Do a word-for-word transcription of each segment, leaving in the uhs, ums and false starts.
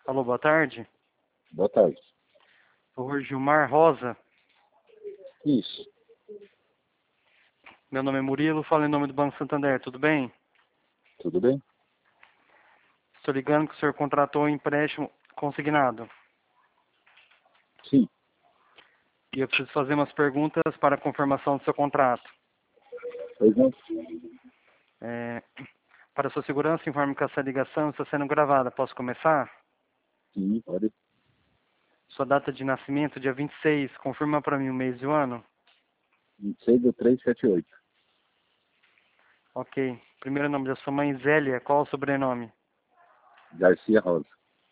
Alô, boa tarde. Boa tarde. Por favor, Gilmar Rosa. Isso. Meu nome é Murilo, falo em nome do Banco Santander, tudo bem? Tudo bem? Estou ligando que o senhor contratou um empréstimo consignado. Sim. E eu preciso fazer umas perguntas para a confirmação do seu contrato. Pois não? É, para sua segurança, informe que essa ligação está sendo gravada. Posso começar? Sim, pode. Sua data de nascimento, dia vinte e seis. Confirma para mim o mês e o ano. vinte e seis do três setenta e oito. Ok. Primeiro nome da sua mãe, Zélia. Qual o sobrenome? Garcia Rosa.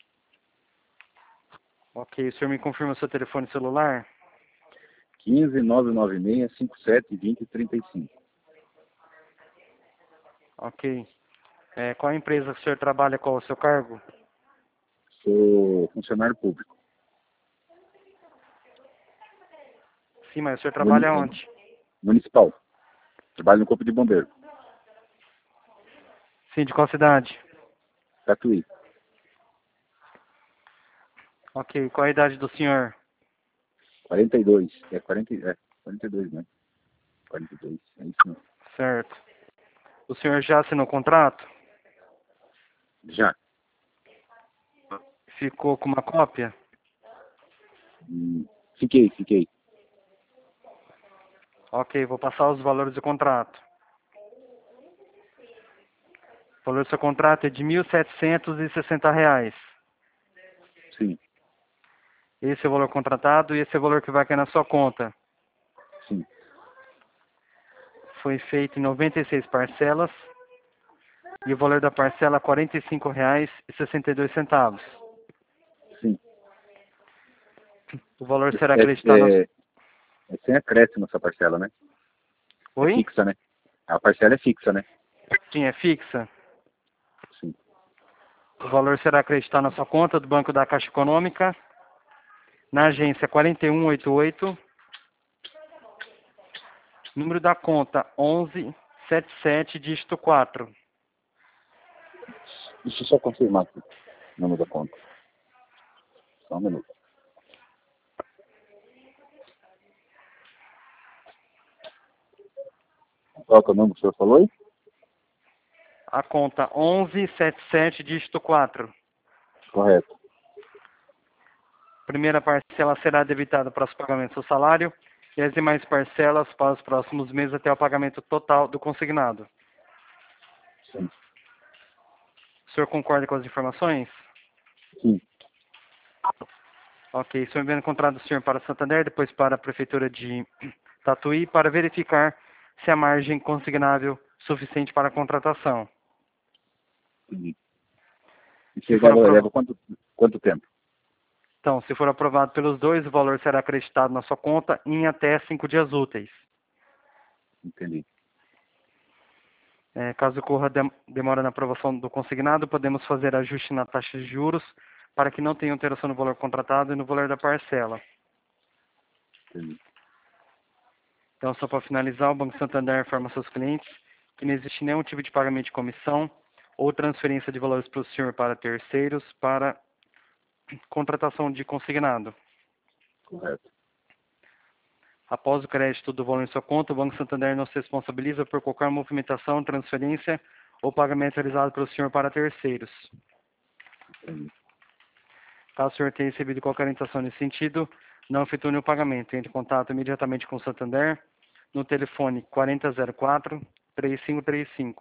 Ok. O senhor me confirma o seu telefone celular? quinze, nove nove seis, cinco sete, vinte, trinta e cinco. Ok. É, qual a empresa que o senhor trabalha? Qual o seu cargo? Sou funcionário público. Sim, mas o senhor Muni- trabalha onde? Municipal. Trabalho no Corpo de Bombeiro. Sim, de qual cidade? Tatuí. Ok. Qual a idade do senhor? quarenta e dois. É, quarenta, é quarenta e dois, né? quarenta e dois. É isso mesmo. Certo. O senhor já assinou o contrato? Já. Ficou com uma cópia? Hum, Fiquei, fiquei. Ok, vou passar os valores do contrato. O valor do seu contrato é de mil setecentos e sessenta reais. Sim, Esse é o valor contratado e esse é o valor que vai cair na sua conta. sim, Foi feito em noventa e seis parcelas e o valor da parcela é quarenta e cinco reais e sessenta e dois centavos. sim. O valor será É, acreditado na... é, é sem acréscimo essa parcela, né? É Oi? fixa, né? A parcela é fixa, né? Sim, é fixa. Sim. O valor será acreditado na sua conta do Banco da Caixa Econômica, na agência quatro um oito oito, número da conta onze setenta e sete, dígito quatro. Deixa eu só confirmar aqui o número da conta. Só um minuto. Qual que é o número que o senhor falou aí? A conta onze setenta e sete, dígito quatro. Correto. Primeira parcela será debitada para os pagamentos do salário e as demais parcelas para os próximos meses até o pagamento total do consignado. Sim. O senhor concorda com as informações? Sim. Ok, estou enviando o contrato do senhor para Santander, depois para a Prefeitura de Tatuí, para verificar se há margem consignável suficiente para a contratação. Entendi. E Se você for leva, aprovado, leva quanto, quanto tempo? então, se for aprovado pelos dois, o valor será acreditado na sua conta em até cinco dias úteis. Entendi. É, caso ocorra dem- demora na aprovação do consignado, podemos fazer ajuste na taxa de juros para que não tenha alteração no valor contratado e no valor da parcela. Entendi. Então, só para finalizar, o Banco Santander informa seus clientes que não existe nenhum tipo de pagamento de comissão ou transferência de valores para o senhor para terceiros para contratação de consignado. Correto. Após o crédito do valor em sua conta, o Banco Santander não se responsabiliza por qualquer movimentação, transferência ou pagamento realizado pelo senhor para terceiros. Entendi. Caso o senhor tenha recebido qualquer orientação nesse sentido, não efetue o pagamento. Entre em contato imediatamente com o Santander no telefone quatro zero quatro, três cinco três cinco.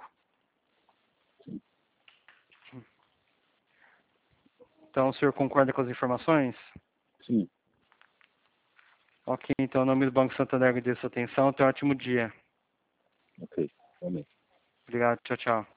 Então, o senhor concorda com as informações? Sim. Ok, então, em nome do Banco Santander, agradeço a sua atenção. Tenha um ótimo dia. Ok. Amém. Obrigado, tchau, tchau.